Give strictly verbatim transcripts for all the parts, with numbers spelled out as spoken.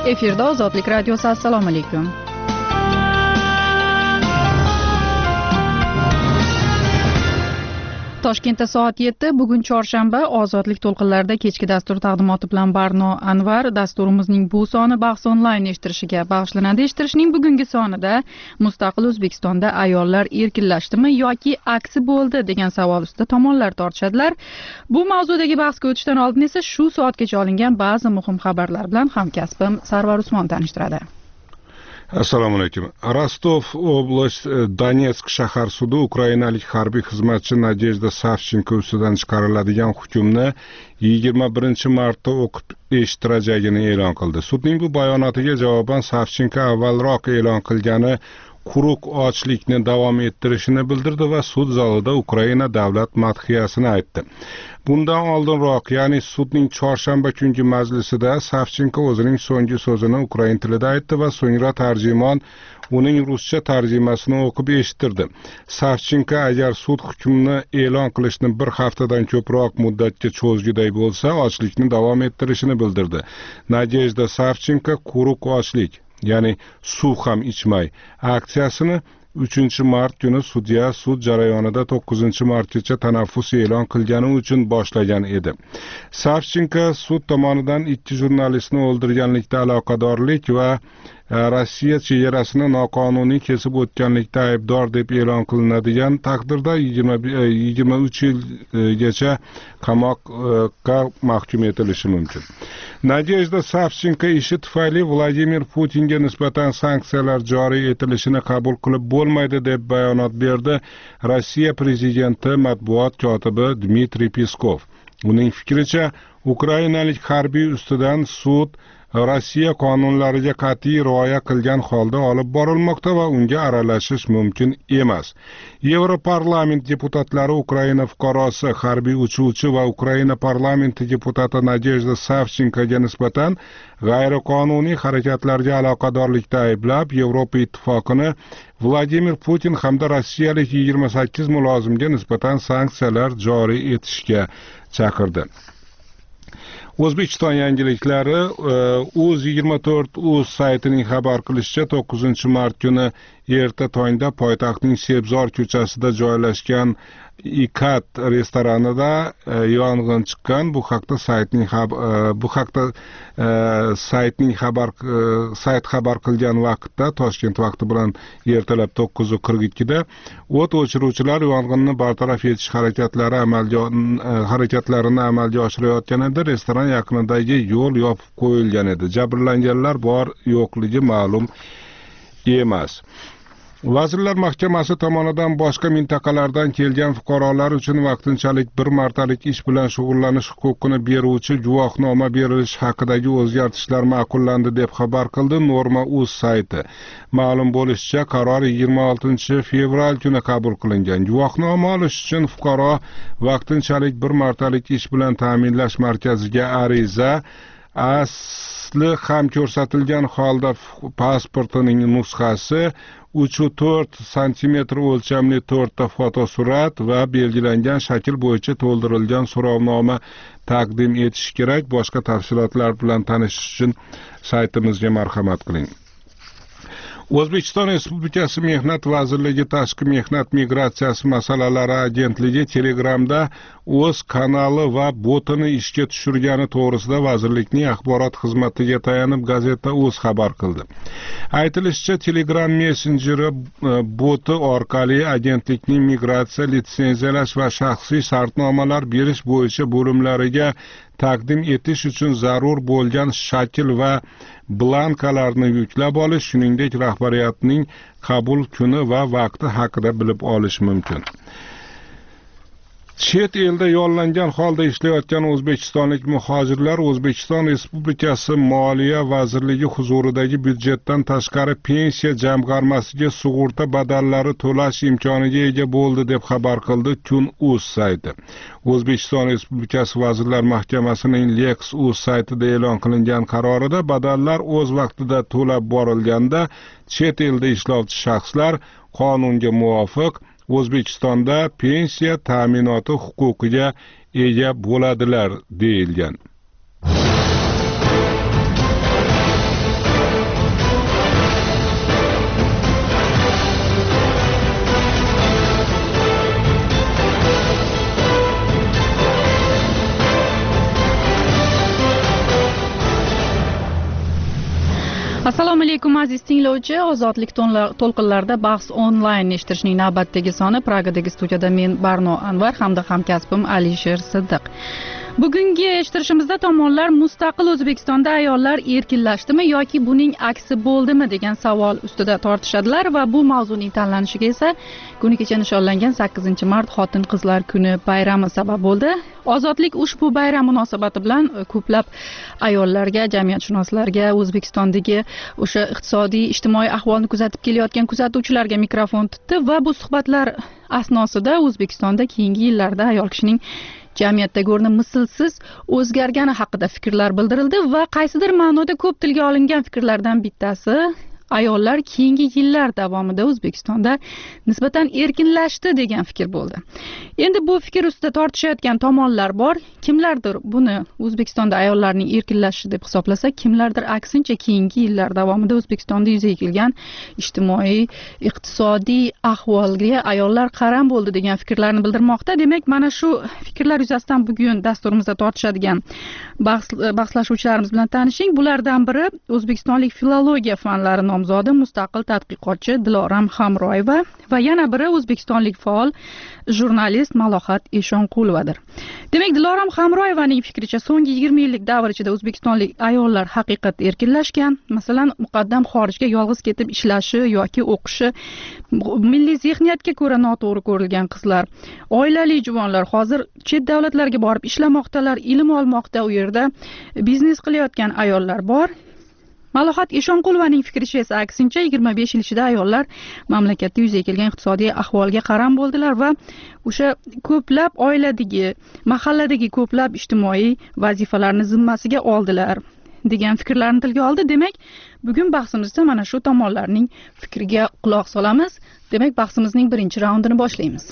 Efirda Ozodlik radiosi. Assalomu alaykum. Toshkentda soat yetti, bugun chorshanba, Ozodlik to'lqinlarida kechki dastur taqdimoti bilan Barno Anvar. Dasturimizning bu soni bahs onlayn eshittirishiga bag'ishlanadi. Eshittirishning bugungi sonida mustaqil O'zbekistonda ayollar erkinlashdimi yoki aksi bo'ldi degan savol ustida tomonlar tortishadilar. Bu mavzudagi bahsga o'tishdan oldin esa shu soatgacha olingan ba'zi muhim xabarlar bilan hamkasbim Sarvar Usmon tanishtiradi. Assalomu alaykum. Rostov oblast Donetsk shahar sudi ukrainalik harbiy xizmatchi Nadejda Savchenko ustidan chiqariladigan hukmni yigirma birinchi martda o'qib eshittirajagini e'lon qildi. Sudning bu bayonotiga javoban Savchenko avvalroq e'lon qilgani quruq ochlikni davom ettirishini bildirdi va sud zalida Ukraina davlat madhiyasini aytdi. Bundan oldinroq, ya'ni sudning chorshanba kungi majlisida Savchenko o'zining so'nggi so'zini ukrain tilida aytdi va so'ngra tarjimon uning ruscha tarjimasini o'qib eshittirdi. Savchenko agar sud hukmini e'lon qilishni bir haftadan ko'proq muddatga cho'zguday bo'lsa, ochlikni davom ettirishini bildirdi. Nadejda Savchenko quruq ochlik, ya'ni suv ham ichmay aksiyasini uchinchi mart kuni sudya sud jarayonida to'qqizinchi martgacha tanaffus e'lon qilgani uchun boshlagan edi. Savchenko sud tomonidan ikki jurnalistni o'ldirganlikda aloqadorlik va Rossiya chegarasini noqonuniy kesib o'tganlikda aybdor deb e'lon qilinadigan taqdirda yigirma uch yilgacha qamoqqa mahkum etilishi mumkin. Nadejda Savchenko ishi tufayli Vladimir Putinga nisbatan sanksiyalar joriy etilishini qabul qilib bo'lmaydi deb bayonot berdi Rossiya prezidenti matbuot kotibi Dmitriy Peskov. Uning fikricha, ukrainalik harbiy ustidan sud Rossiya qonunlariga qat'iy rioya qilgan holda olib borilmoqda va unga aralashish mumkin emas. Yevroparlament deputatlari Ukraina fuqarosi, harbiy uchuvchi va Ukraina parlamenti deputati Nadejda Savchenkoga nisbatan g'ayriqonuniy harakatlarga aloqadorlikda ayblab, Yevropa ittifoqini Vladimir Putin hamda rossiyalik yigirma sakkiz mulozimga nisbatan sanksiyalar joriy etishga chaqirdi. O'zbekiston yangiliklari o'z yigirma to'rt o'z saytining xabar qilishicha, to'qqizinchi mart kuni erta tongda poytaxtning Sebzor ko'chasida joylashgan Ikat restoranida yong'in chiqqan. Bu haqda saytning bu haqda saytning xabar sayt xabar qilgan vaqtda Toshkent vaqti bilan ertalab to'qqiz qirq ikki da o't o'chiruvchilar yong'inni bartaraf etish harakatlari amalga harakatlarini amalga oshirayotganida restoran yaqinidagi yo'l yopib qo'yilgan edi. Jabrlanganlar bor yo'qligi ma'lum emas. Vazirlar Mahkamasi tomonidan boshqa mintaqalardan kelgan fuqarolar uchun vaqtinchalik bir martalik ish bilan shug'ullanish huquqini beruvchi guvohnoma berilish haqidagi o'zgartishlar ma'qullandi deb xabar qildi Norma.uz sayti. Ma'lum bo'lishicha, qaror yigirma oltinchi fevral kuni qabul qilingan. Guvohnoma olish uchun fuqaro vaqtinchalik bir martalik ish bilan ta'minlash markaziga ariza, asli ham ko'rsatilgan holda pasportining nusxasi, uch to'rt santimetr o'lchamli to'rtta fotosurat va belgilangan shakl bo'yicha to'ldirilgan so'rovnoma taqdim etish kerak. Boshqa tafsilotlar bilan tanishish uchun saytimizga marhamat qiling. O'zbekiston Respublikasi Mehnat vazirligi Tashqi mehnat migratsiyasi masalalari agentligi Telegramda o'z kanali va botini ishga tushirgani to'g'risida vazirlikning axborot xizmatiga tayanib Gazeta o'z xabar qildi. Aytilishicha, Telegram messenjeri boti orqali agentlikning migratsiya, litsenziyalash va shaxsiy shartnomalar berish bo'yicha bo'limlariga taqdim etish uchun zarur bo'lgan shakl va blankalarni yuklab olish, shuningdek rahbariyatning qabul kuni va vaqti haqida bilib olish mumkin. Chet elda yollangan holda ishlayotgan o'zbekistonlik muhojirlar O'zbekiston Respublikasi Moliya vazirligi huzuridagi byudjetdan tashqari pensiya jamg'armasiga sug'urta badallari to'lash imkoniga ega bo'ldi deb xabar qildi Kun.uz sayti. O'zbekiston Respublikasi Vazirlar Mahkamasining Lex.uz saytida e'lon qilingan qarorida badallar o'z vaqtida to'lab borilganda chet elda ishlovchi shaxslar qonunga muvofiq O'zbekistonda pensiya ta'minoti huquqiga ega bo'ladilar deyilgan. Assalomu alaykum aziz tinglovchi. Ozodlik to'lqinlarida bahs onlayn eshittirishning navbatdagi soni. Pragadagi studiyada men Barno Anvar hamda hamkasbim Alisher Siddiq. Bugungi eshittirishimizda tomonlar mustaqil O'zbekistonda ayollar erkinlashdimi yoki buning aksi bo'ldimi degan savol ustida tortishadilar va bu mavzuning tanlanishiga esa kuni kecha nishonlangan sakkizinchi mart Xotin-qizlar kuni bayrami sabab bo'ldi. Ozodlik ushbu bayram munosabati bilan ko'plab ayollarga, jamiyatshunoslarga, O'zbekistondagi o'sha iqtisodiy, ijtimoiy ahvolni kuzatib kelayotgan kuzatuvchilarga mikrofon tutdi va bu suhbatlar asnosida O'zbekistonda keyingi yillarda ayol kishining jamiyatdagi o'rni mislsiz o'zgargani haqida fikrlar bildirildi va qaysidir ma'noda ko'p tilga olingan fikrlardan bittasi ayollar keyingi yillar davomida O'zbekistonda nisbatan erkinlashdi degan fikr bo'ldi. Endi bu fikr ustida tortishayotgan tomonlar bor. Kimlardir buni O'zbekistonda ayollarning erkinlashishi deb hisoblasa, kimlardir aksincha keyingi yillar davomida O'zbekistonda yuzaga kelgan ijtimoiy, iqtisodiy ahvolga ayollar qaram bo'ldi degan fikrlarni bildirmoqda. Demak, mana shu fikrlar yuzasidan bugun dasturimizda tortishadigan bahs, bahslashuvchilarimiz bilan tanishing. Bulardan biri O'zbekistonlik filologiya fanlari nomzodi mustaqil tadqiqotchi Diloram Hamroyeva va yana biri o'zbekistonlik faol jurnalist Malohat Eshonqulovadir. Demak, Diloram Hamroyevaning fikricha so'nggi yigirma yillik davr ichida o'zbekistonlik ayollar haqiqatda erkinlashgan. Masalan, muqaddam xorijga yolg'iz ketib ishlashi yoki o'qishi, milliy zihniyatga ko'ra noto'g'ri ko'rilgan qizlar, oilali juvonlar hozir chet davlatlarga borib ishlamoqdalar, ilm olmoqda, u yerda biznes qilayotgan ayollar bor. Malohat Eshonqulovaning fikricha esa aksincha yigirma besh yil ichida ayollar mamlakatda yuzaga kelgan iqtisodiy ahvolga qaram bo'ldilar va o'sha ko'plab oiladagi, mahalladagi ko'plab ijtimoiy vazifalarni zimmasiga oldilar degan fikrlarni tilga oldi. Demak, bugun bahsimizda mana shu tomonlarning fikriga quloq solamiz. Demak, bahsimizning birinchi raundini boshlaymiz.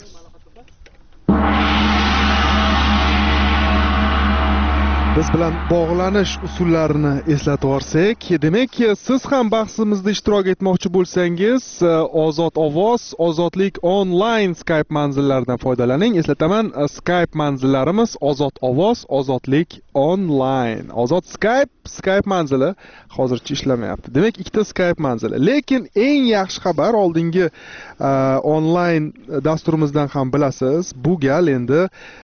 Biz bilan bog'lanish usullarini eslatib o'tsak, demak, siz ham bahsimizda ishtirok etmoqchi bo'lsangiz, Ozod ovoz, Ozodlik onlayn Skype manzillaridan foydalaning. Eslataman, Skype manzillarimiz Ozod ovoz, Ozodlik onlayn. Ozod Skype, Skype manzili hozircha ishlamayapti. Demak, ikkita Skype manzili. Lekin eng yaxshi xabar, oldingi onlayn dasturimizdan ham bilasiz, bu gal endi